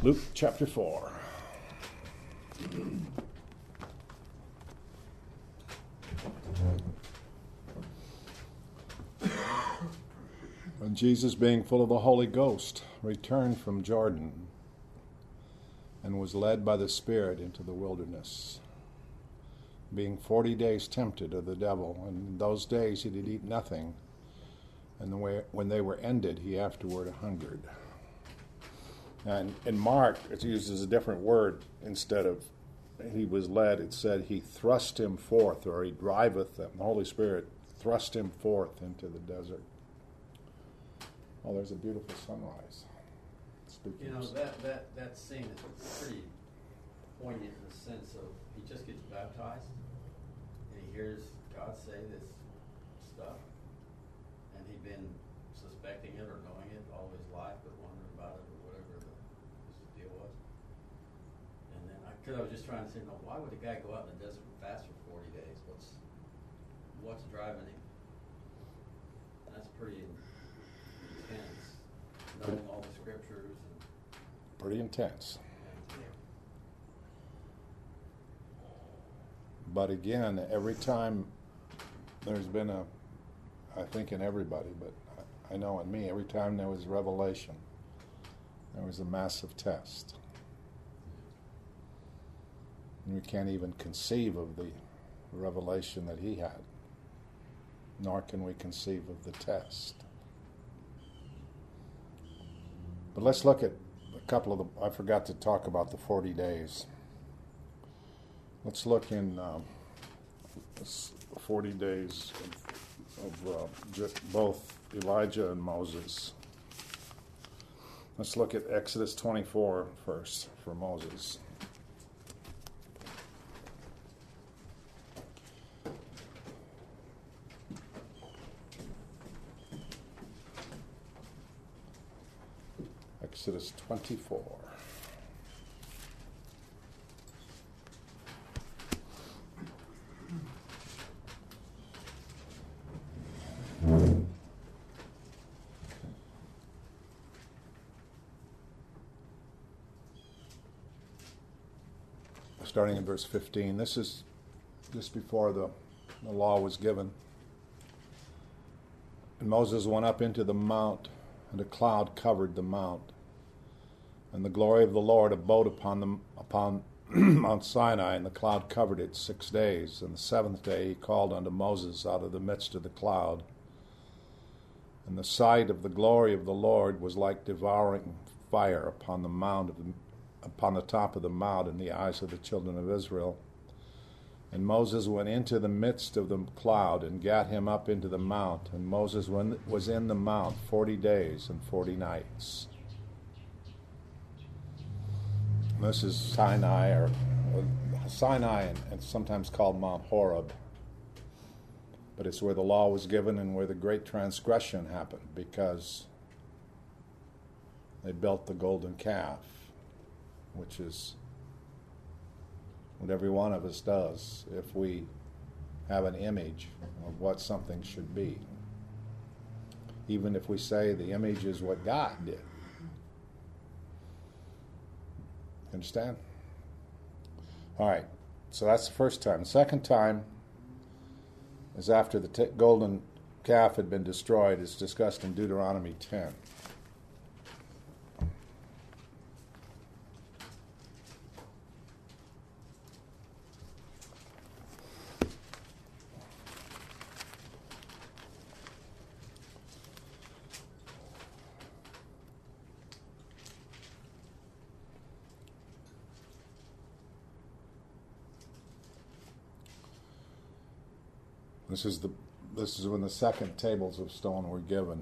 Luke chapter 4. When Jesus, being full of the Holy Ghost, returned from Jordan and was led by the Spirit into the wilderness, being 40 days tempted of the devil, and in those days he did eat nothing, and when they were ended, he afterward hungered. And in Mark, it uses a different word. Instead of he was led, it said he thrust him forth, or he driveth them. The Holy Spirit thrust him forth into the desert. Oh, there's a beautiful sunrise. You know, that scene is pretty poignant in the sense of he just gets baptized and he hears God say this stuff, and he'd been suspecting it or knowing it all his life, but wondering about it or whatever the deal was. And then, because I was just trying to say, no, why would a guy go out in the desert and fast for 40 days? What's driving him? That's pretty intense, knowing all the scriptures. Pretty intense. But again, every time there's been I think in everybody, but I know in me, every time there was revelation, there was a massive test. And we can't even conceive of the revelation that he had, nor can we conceive of the test. But let's look at a couple of I forgot to talk about the 40 days. Let's look in 40 days of both Elijah and Moses. Let's look at Exodus 24 first for Moses. Exodus 24. Starting in verse 15. This is just before the law was given. And Moses went up into the mount, and a cloud covered the mount. And the glory of the Lord abode upon Mount Sinai, and the cloud covered it 6 days. And the seventh day he called unto Moses out of the midst of the cloud. And the sight of the glory of the Lord was like devouring fire upon the top of the mount in the eyes of the children of Israel. And Moses went into the midst of the cloud and gat him up into the mount. And Moses was in the mount 40 days and 40 nights. This is Sinai, and sometimes called Mount Horeb. But it's where the law was given and where the great transgression happened, because they built the golden calf, which is what every one of us does if we have an image of what something should be. Even if we say the image is what God did. Understand? All right, so that's the first time. The second time is after the golden calf had been destroyed. It's discussed in Deuteronomy 10. This is when the second tables of stone were given.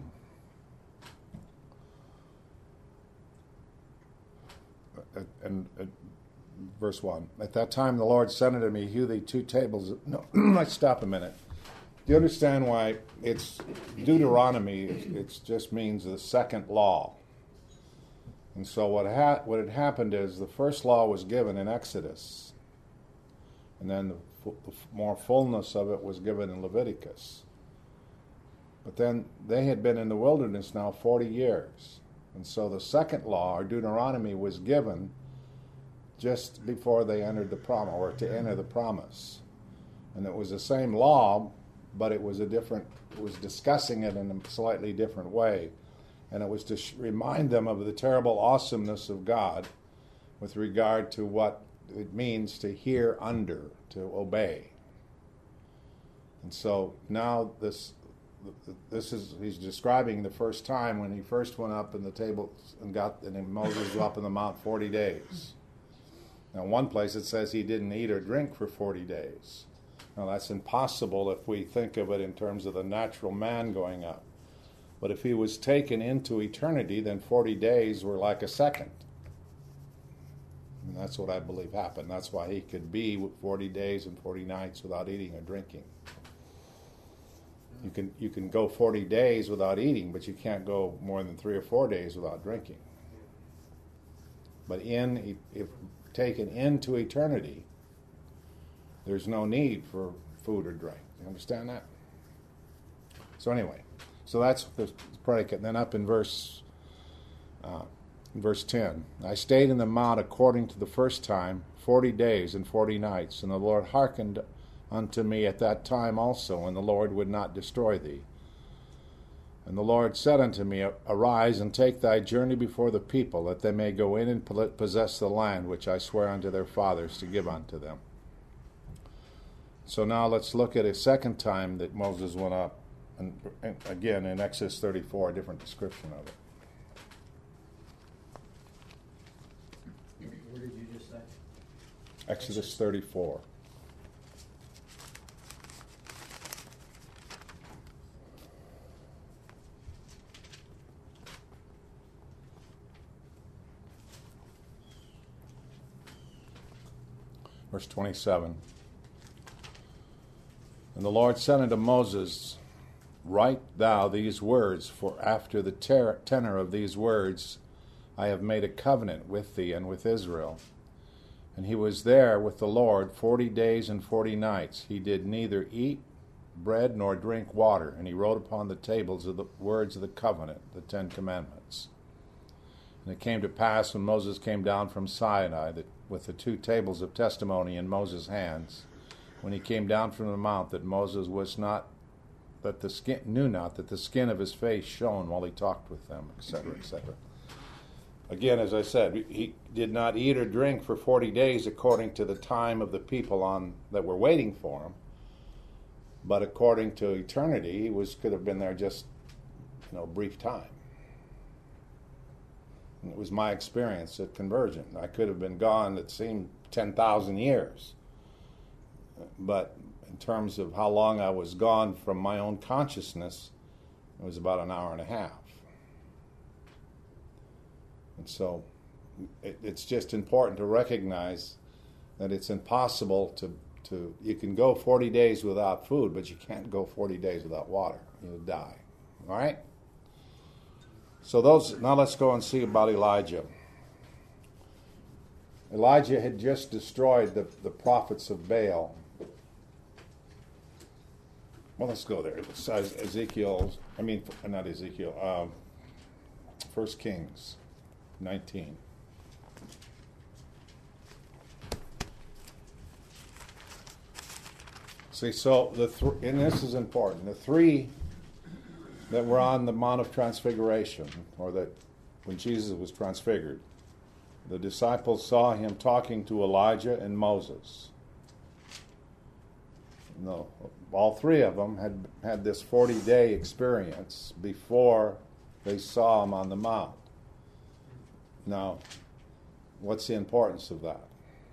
And verse 1. At that time the Lord said unto me, hew thee 2 tables. No, let's stop a minute. Do you understand why it's Deuteronomy? It just means the second law. And so what had happened is the first law was given in Exodus. And then the more fullness of it was given in Leviticus. But then they had been in the wilderness now 40 years. And so the second law, or Deuteronomy, was given just before they entered the promise, or to enter the promise. And it was the same law, but it was discussing it in a slightly different way. And it was to remind them of the terrible awesomeness of God with regard to what it means to hear under, to obey. And so now this is, he's describing the first time when he first went up in the table and Moses was up in the mount 40 days. Now, in one place it says he didn't eat or drink for 40 days. Now, that's impossible if we think of it in terms of the natural man going up. But if he was taken into eternity, then 40 days were like a second. And that's what I believe happened. That's why he could be 40 days and 40 nights without eating or drinking. You can go 40 days without eating, but you can't go more than 3 or 4 days without drinking. But if taken into eternity, there's no need for food or drink. You understand that? So anyway, so that's the predicate. And then up in verse 10, I stayed in the mount according to the first time 40 days and 40 nights, and the Lord hearkened unto me at that time also, and the Lord would not destroy thee. And the Lord said unto me, Arise and take thy journey before the people, that they may go in and possess the land which I swear unto their fathers to give unto them. So now let's look at a second time that Moses went up, and again in Exodus 34, a different description of it. What did you just say? Exodus 34. Verse 27. And the Lord said unto Moses, Write thou these words, for after the tenor of these words I have made a covenant with thee and with Israel. And he was there with the Lord 40 days and 40 nights. He did neither eat bread nor drink water. And he wrote upon the tables of the words of the covenant, the 10 Commandments. And it came to pass when Moses came down from Sinai, that with the 2 tables of testimony in Moses' hands, when he came down from the mount, that Moses knew not that the skin of his face shone while he talked with them, etc., etc. Again, as I said, he did not eat or drink for 40 days according to the time of the people that were waiting for him, but according to eternity, he could have been there just a brief time. And it was my experience at conversion. I could have been gone, it seemed, 10,000 years. But in terms of how long I was gone from my own consciousness, it was about an hour and a half. And so it's just important to recognize that it's impossible you can go 40 days without food, but you can't go 40 days without water. You'll die. All right? So now let's go and see about Elijah. Elijah had just destroyed the prophets of Baal. Well, let's go there. It's First Kings 19. See, so and this is important. The 3 that were on the Mount of Transfiguration, or that when Jesus was transfigured, the disciples saw him talking to Elijah and Moses. No, all 3 of them had this 40-day experience before they saw him on the mount. Now, what's the importance of that?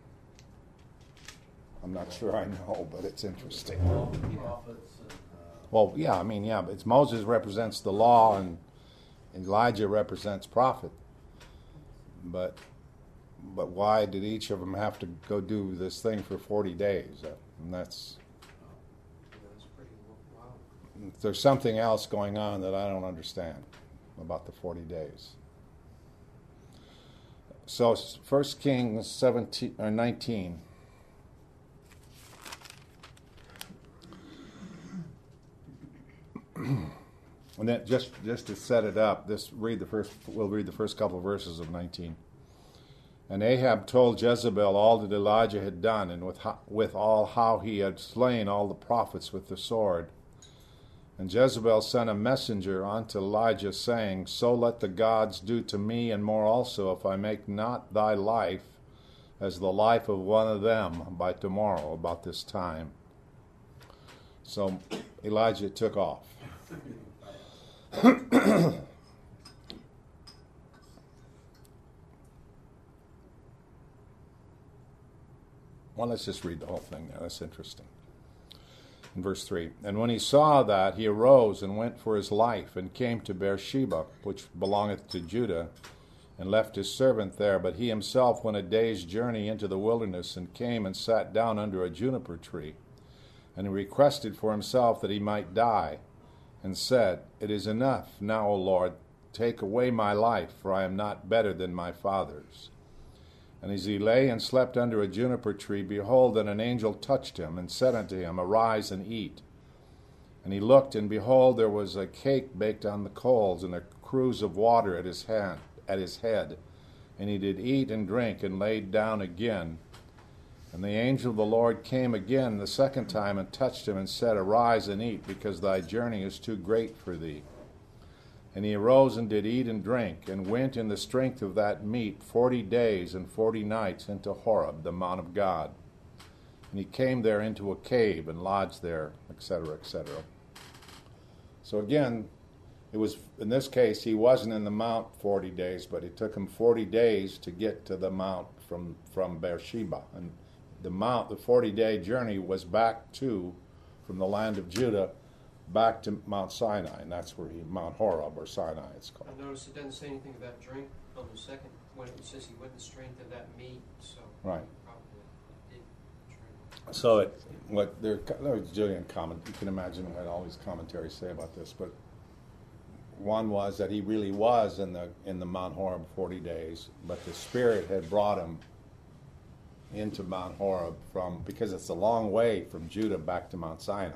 I'm not sure I know, but it's interesting. Well, yeah, but Moses represents the law and Elijah represents prophet. But why did each of them have to go do this thing for 40 days? And that's pretty wild. There's something else going on that I don't understand about the 40 days. So 1 Kings 19. And then just to set it up, we'll read the first couple of verses of 19. And Ahab told Jezebel all that Elijah had done, and with all how he had slain all the prophets with the sword. And Jezebel sent a messenger unto Elijah, saying, So let the gods do to me, and more also, if I make not thy life as the life of one of them by tomorrow, about this time. So Elijah took off. Well, let's just read the whole thing now. That's interesting. In verse 3, And when he saw that, he arose and went for his life, and came to Beersheba, which belongeth to Judah, and left his servant there. But he himself went a day's journey into the wilderness, and came and sat down under a juniper tree. And he requested for himself that he might die, and said, It is enough now, O Lord, take away my life, for I am not better than my fathers. And as he lay and slept under a juniper tree, behold, and an angel touched him, and said unto him, Arise and eat. And he looked, and behold, there was a cake baked on the coals, and a cruse of water at his head. And he did eat and drink, and laid down again. And the angel of the Lord came again the second time, and touched him, and said, Arise and eat, because thy journey is too great for thee. And he arose and did eat and drink, and went in the strength of that meat 40 days and 40 nights into Horeb, the mount of God. And he came there into a cave, and lodged there, etc., etc. So again, it was, in this case, he wasn't in the mount 40 days, but it took him 40 days to get to the mount from Beersheba. And the 40-day journey was from the land of Judah, back to Mount Sinai, and that's where Mount Horeb, or Sinai, it's called. I noticed it doesn't say anything about drink on the second when it says he went the strength of that meat, so right. Probably did drink. So you can imagine what all these commentaries say about this, but one was that he really was in the Mount Horeb 40 days, but the Spirit had brought him into Mount Horeb because it's a long way from Judah back to Mount Sinai.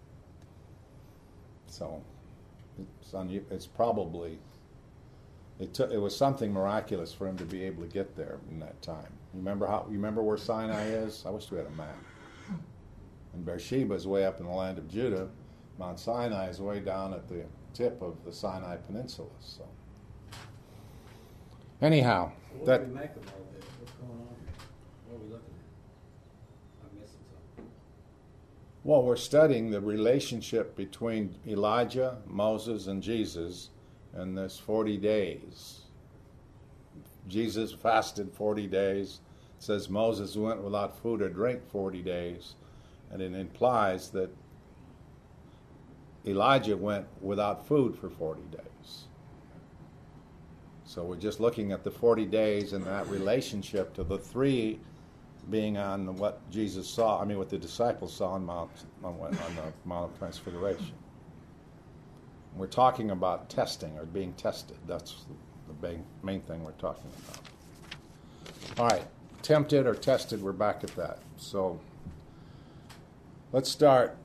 So it's probably it was something miraculous for him to be able to get there in that time. You remember where Sinai is? I wish we had a map. And Beersheba is way up in the land of Judah. Mount Sinai is way down at the tip of the Sinai Peninsula. So anyhow, so what do we make of all this? What's going on here? What are we looking at? I'm missing something. Well, we're studying the relationship between Elijah, Moses, and Jesus in this 40 days. Jesus fasted 40 days. It says Moses went without food or drink 40 days. And it implies that Elijah went without food for 40 days. So we're just looking at the 40 days and that relationship to the three being on what Jesus saw, what the disciples saw on the Mount of Transfiguration. We're talking about testing or being tested. That's the main thing we're talking about. All right, tempted or tested, we're back at that. So let's start.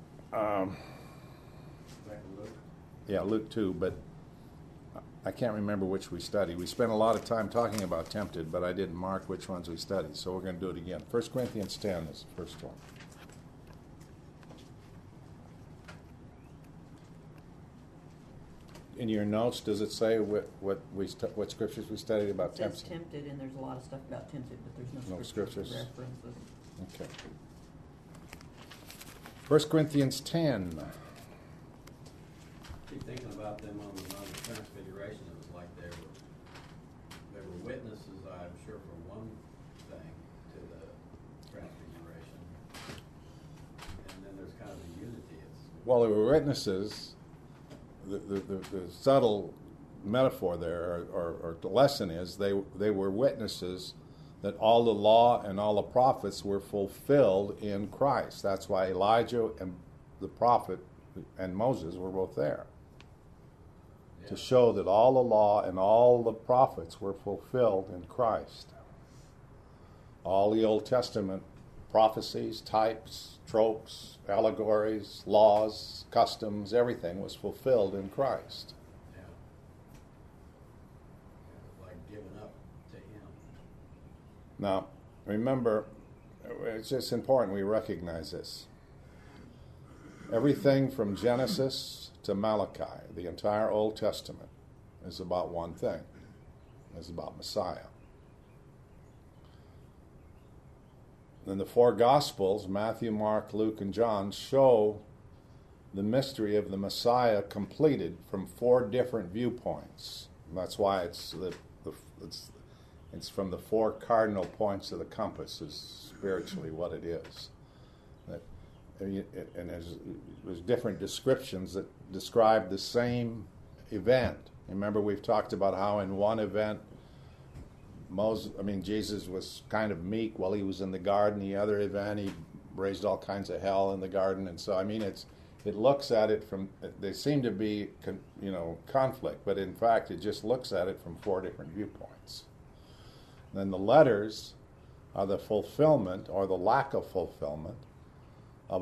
Luke 2, but I can't remember which we studied. We spent a lot of time talking about tempted, but I didn't mark which ones we studied, so we're going to do it again. 1 Corinthians 10 is the first one. In your notes, does it say what scriptures we studied about tempted? It says tempted, and there's a lot of stuff about tempted, but there's no scriptures. References. Okay. 1 Corinthians 10. Keep thinking about them on the Mount of Transfiguration. It was like they were witnesses, I'm sure, for one thing to the Transfiguration, and then there's kind of a unity. Well, they were witnesses. The subtle metaphor there, or the lesson is, they were witnesses that all the law and all the prophets were fulfilled in Christ. That's why Elijah and the prophet and Moses were both there. To show that all the law and all the prophets were fulfilled in Christ. All the Old Testament prophecies, types, tropes, allegories, laws, customs, everything was fulfilled in Christ. Yeah. Like giving up to him. Now, remember, it's just important we recognize this. Everything from Genesis to Malachi, the entire Old Testament, is about one thing. It's about Messiah. Then the four Gospels, Matthew, Mark, Luke, and John, show the mystery of the Messiah completed from four different viewpoints. And that's why it's from the four cardinal points of the compass is spiritually what it is. And there's different descriptions that describe the same event. Remember, we've talked about how in one event, Jesus was kind of meek while he was in the garden. The other event, he raised all kinds of hell in the garden. And so, it looks at it from, they seem to be, conflict, but in fact, it just looks at it from four different viewpoints. Then the letters are the fulfillment or the lack of fulfillment of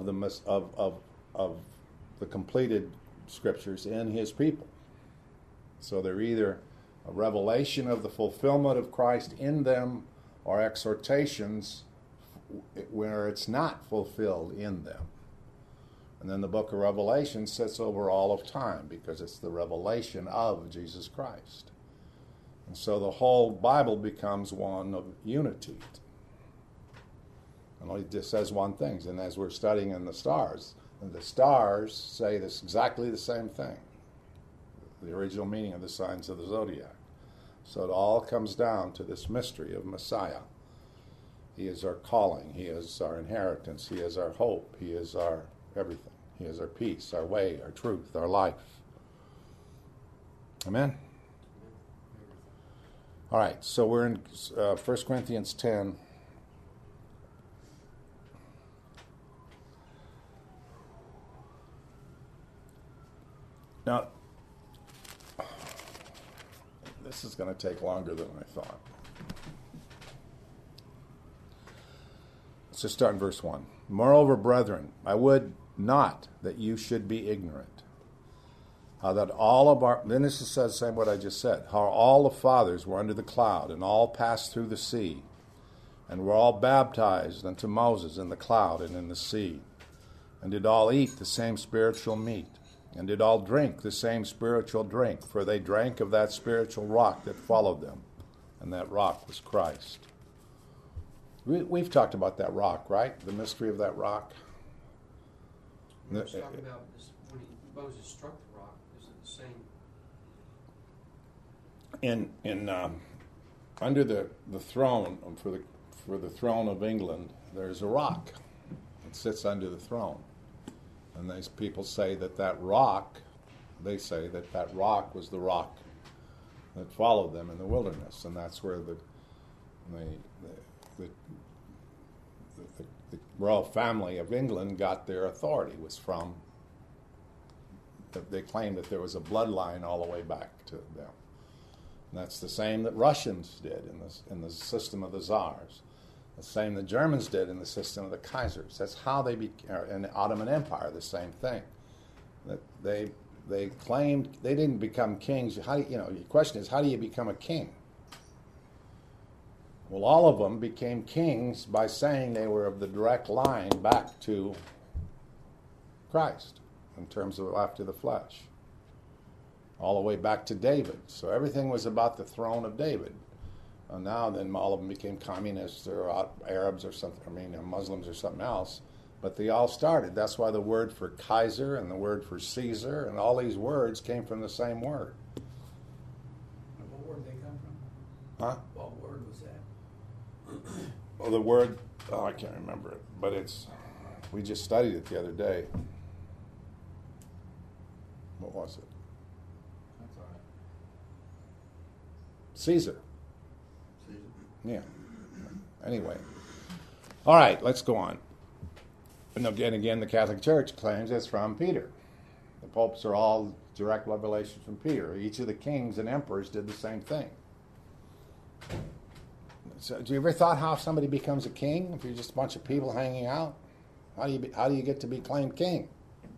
the completed scriptures in his people. So they're either a revelation of the fulfillment of Christ in them or exhortations where it's not fulfilled in them. And then the book of Revelation sits over all of time because it's the revelation of Jesus Christ. And so the whole Bible becomes one of unity. And it just says one thing. And as we're studying in the stars say this exactly the same thing. The original meaning of the signs of the zodiac. So it all comes down to this mystery of Messiah. He is our calling. He is our inheritance. He is our hope. He is our everything. He is our peace, our way, our truth, our life. Amen? All right, so we're in 1 Corinthians 10. Now, this is going to take longer than I thought. Let's just start in verse 1. Moreover, brethren, I would not that you should be ignorant. How that all of our, then this says the same what I just said, how all the fathers were under the cloud, and all passed through the sea, and were all baptized unto Moses in the cloud and in the sea, and did all eat the same spiritual meat, and did all drink the same spiritual drink, for they drank of that spiritual rock that followed them, and that rock was Christ. We've talked about that rock, right? The mystery of that rock. We were talking about this when Moses struck the rock. Is it the same? Under the throne for the throne of England, there's a rock. It sits under the throne. And these people say that rock, they say that rock was the rock that followed them in the wilderness, and that's where the royal family of England got their authority, was from. They claimed that there was a bloodline all the way back to them. And that's the same that Russians did in the system of the Tsars. The same the Germans did in the system of the Kaisers. That's how they in the Ottoman Empire, the same thing. That they claimed they didn't become kings. Your question is, how do you become a king? Well, all of them became kings by saying they were of the direct line back to Christ in terms of after the flesh, all the way back to David. So everything was about the throne of David. And now then all of them became communists or Arabs or something, Muslims or something else. But they all started. That's why the word for Kaiser and the word for Caesar and all these words came from the same word. What word did they come from? Huh? What word was that? Well, the word, I can't remember it, but we just studied it the other day. What was it? That's all right. Caesar. Yeah. Anyway. All right, let's go on. And again, the Catholic Church claims it's from Peter. The popes are all direct revelations from Peter. Each of the kings and emperors did the same thing. So, do you ever thought how somebody becomes a king if you're just a bunch of people hanging out? How do you get to be claimed king?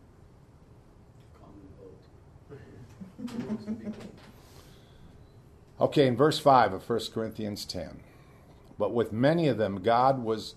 Okay, in verse 5 of 1 Corinthians 10. But with many of them God was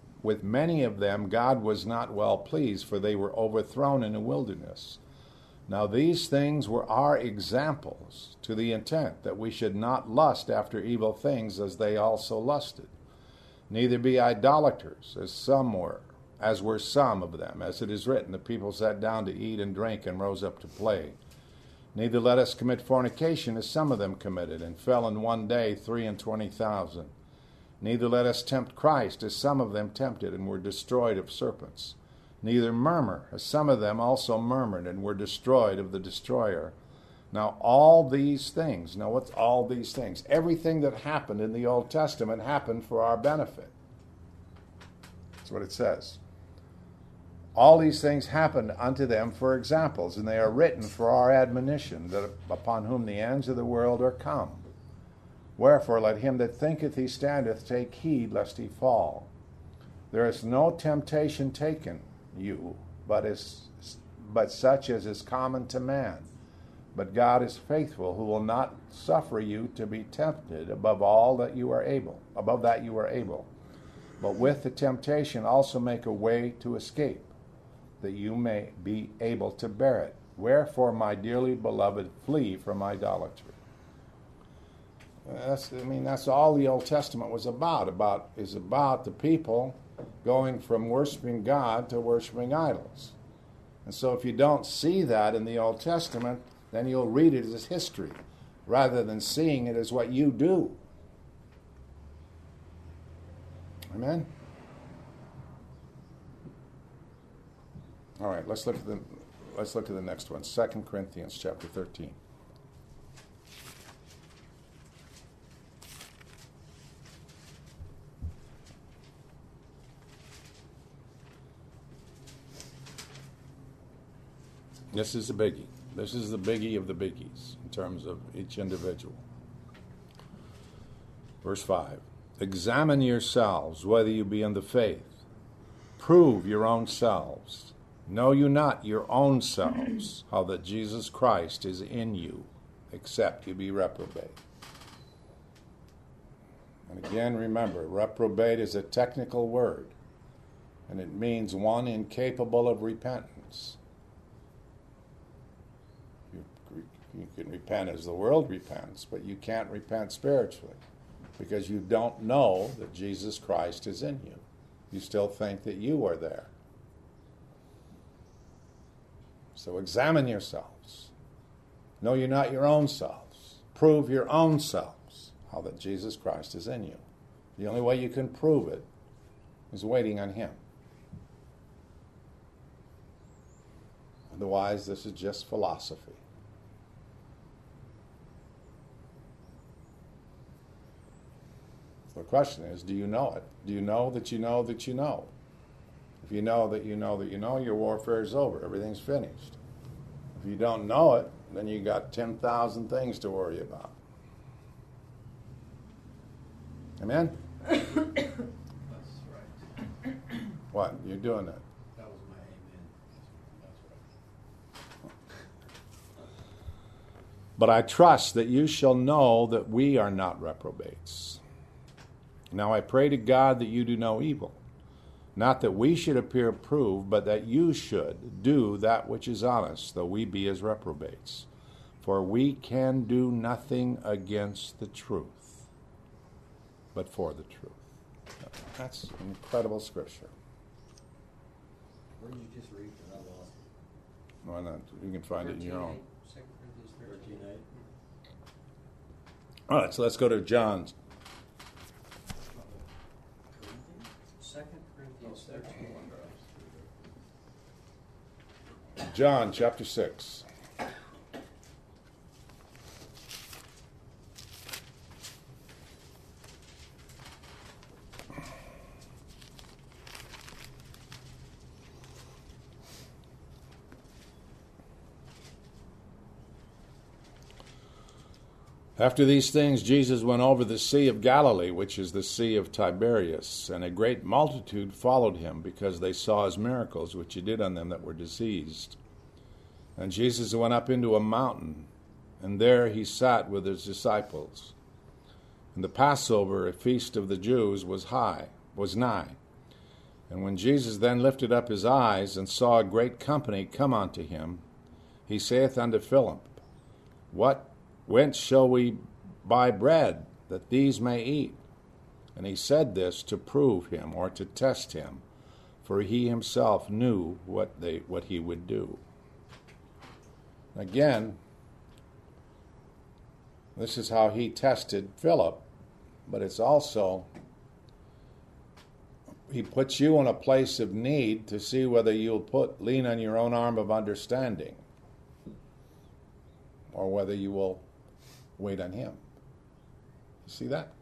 not well pleased, for they were overthrown in the wilderness. Now these things were our examples, to the intent that we should not lust after evil things as they also lusted. Neither be idolaters, as were some of them. As it is written, the people sat down to eat and drink and rose up to play. Neither let us commit fornication, as some of them committed, and fell in one day 23,000. Neither let us tempt Christ, as some of them tempted, and were destroyed of serpents. Neither murmur, as some of them also murmured, and were destroyed of the destroyer. Now all these things, now what's all these things? Everything that happened in the Old Testament happened for our benefit. That's what it says. All these things happened unto them for examples, and they are written for our admonition, that upon whom the ends of the world are come. Wherefore let him that thinketh he standeth take heed lest he fall. There is no temptation taken you, but such as is common to man. But God is faithful, who will not suffer you to be tempted above that you are able. But with the temptation also make a way to escape, that you may be able to bear it. Wherefore, my dearly beloved, flee from idolatry. That's all the Old Testament was about the people going from worshiping God to worshiping idols. And so if you don't see that in the Old Testament, then you'll read it as history rather than seeing it as what you do. Amen? All right, let's look at the next one. 2 Corinthians chapter 13. This is a biggie. This is the biggie of the biggies in terms of each individual. Verse 5. Examine yourselves whether you be in the faith. Prove your own selves. Know you not your own selves, how that Jesus Christ is in you, except you be reprobate. And again, remember, reprobate is a technical word, and it means one incapable of repentance. You can repent as the world repents, but you can't repent spiritually because you don't know that Jesus Christ is in you. You still think that you are there. So examine yourselves. Know you not your own selves. Prove your own selves how that Jesus Christ is in you. The only way you can prove it is waiting on Him. Otherwise, this is just philosophy. The question is, do you know it? Do you know that you know that you know? If you know that you know that you know, your warfare is over. Everything's finished. If you don't know it, then you got 10,000 things to worry about. Amen? That's right. What? You're doing that? That was my amen. That's right. But I trust that you shall know that we are not reprobates. Now I pray to God that you do no evil, not that we should appear approved, but that you should do that which is honest, though we be as reprobates. For we can do nothing against the truth, but for the truth. That's incredible scripture. Where did you just read? Because I lost it. Why not? You can find it in your own. 2 Corinthians 13:8. All right, so let's go to John. 2 Corinthians 13. John chapter 6. After these things, Jesus went over the Sea of Galilee, which is the Sea of Tiberias, and a great multitude followed him, because they saw his miracles, which he did on them that were diseased. And Jesus went up into a mountain, and there he sat with his disciples. And the Passover, a feast of the Jews, was nigh. And when Jesus then lifted up his eyes, and saw a great company come unto him, he saith unto Philip, Whence shall we buy bread, that these may eat? And he said this to prove him, or to test him, for he himself knew what he would do. Again, this is how he tested Philip, but it's also, he puts you in a place of need to see whether you'll lean on your own arm of understanding, or whether you will wait on him. You see that?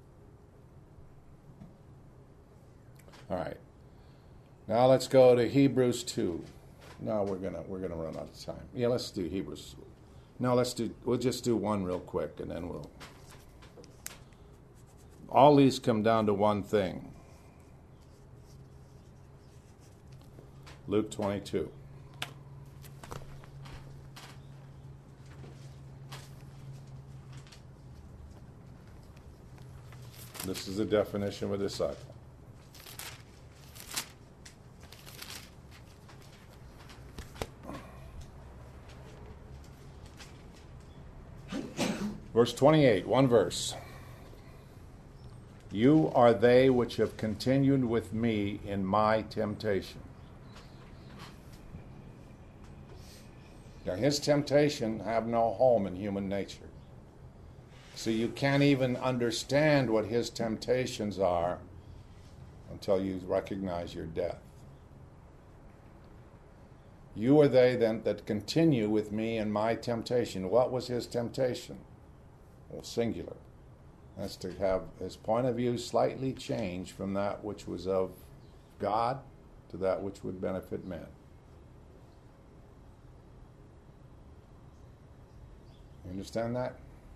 All right. Now let's go to Hebrews 2. No, we're gonna run out of time. Yeah, let's do Hebrews. No, we'll just do one real quick, and then all these come down to one thing. Luke 22. This is the definition of a disciple. Verse 28, one verse. You are they which have continued with me in my temptation. Now, his temptation have no home in human nature. So you can't even understand what his temptations are until you recognize your death. You are they then that continue with me in my temptation. What was his temptation? Well, singular. That's to have his point of view slightly change from that which was of God to that which would benefit men. You understand that?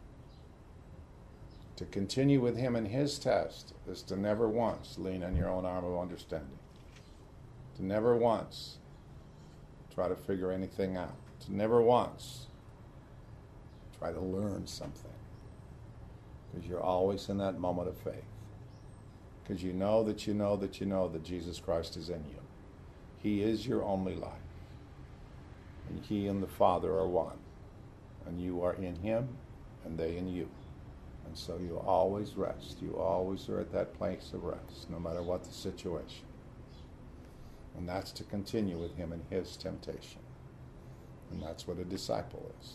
To continue with him in his test is to never once lean on your own arm of understanding. To never once try to figure anything out. To never once try to learn something. Because you're always in that moment of faith. Because you know that Jesus Christ is in you. He is your only life. And he and the Father are one. And you are in him, and they in you. And so you always rest. You always are at that place of rest, no matter what the situation. And that's to continue with him in his temptation. And that's what a disciple is.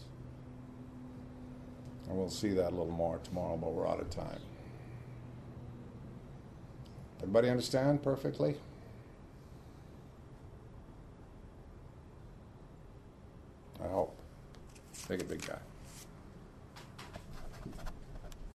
And we'll see that a little more tomorrow, but we're out of time. Everybody understand perfectly? I hope. Take a big guy.